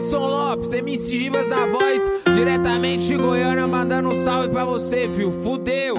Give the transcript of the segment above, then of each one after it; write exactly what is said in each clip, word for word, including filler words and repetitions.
Gleison Lopes, M C Givas na voz, diretamente de Goiânia, mandando um salve pra você, viu? Fudeu!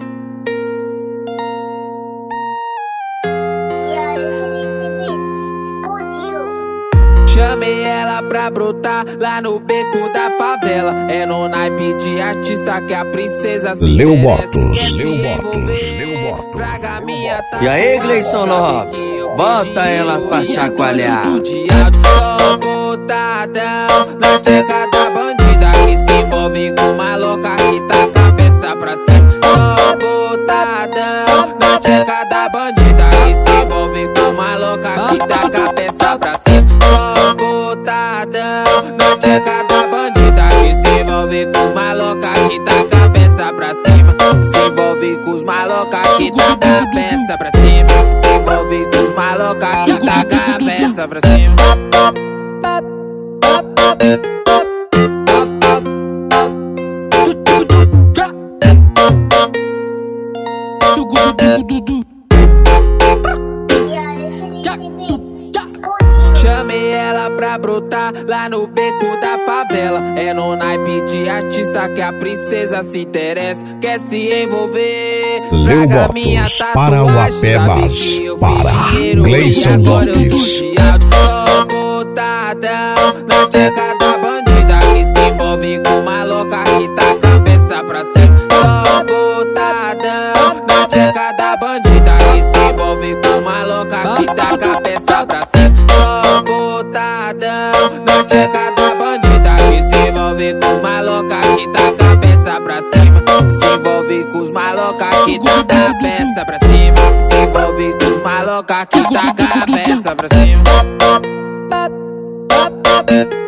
Chamei ela pra brotar lá no beco da favela. É no naipe de artista que a princesa se Leu interessa. Botos, Leu Botos, Leu Botos. Traga minha tá E aí, Gleison Lopes, bota elas pra chacoalhar. Só botadão na tcheca da bandida que se envolve com uma louca que tá cabeça pra cima. Só botadão na tcheca da bandida que se envolve com uma louca que tá cabeça pra cima. Só botadão na tcheca da bandida que se envolve com os maloca que tá cabeça pra cima. Se envolve com os maloca que tá cabeça pra cima. Se envolve com os maloca que tá cabeça pra cima. Chamei ela pra brotar lá no beco da favela. É no naipe de artista que a princesa se interessa. Quer se envolver? Leu Traga minha Botos tatuagem. para o Sabe Apenas, que eu para fiz dinheiro Gleison e agora eu tô Lopes. de áudio. Só botadão na tcheca da bandida que se envolve com uma louca que tá cabeça pra cima. Só botadão na tcheca da bandida que se envolve com uma louca que tá cabeça pra cima. Só botadão na tcheca da bandida que se envolve com os maloca que tá cabeça pra cima. Se envolve com os maloca que tá cabeça pra cima. Se envolve com os maloca que tá cabeça pra cima.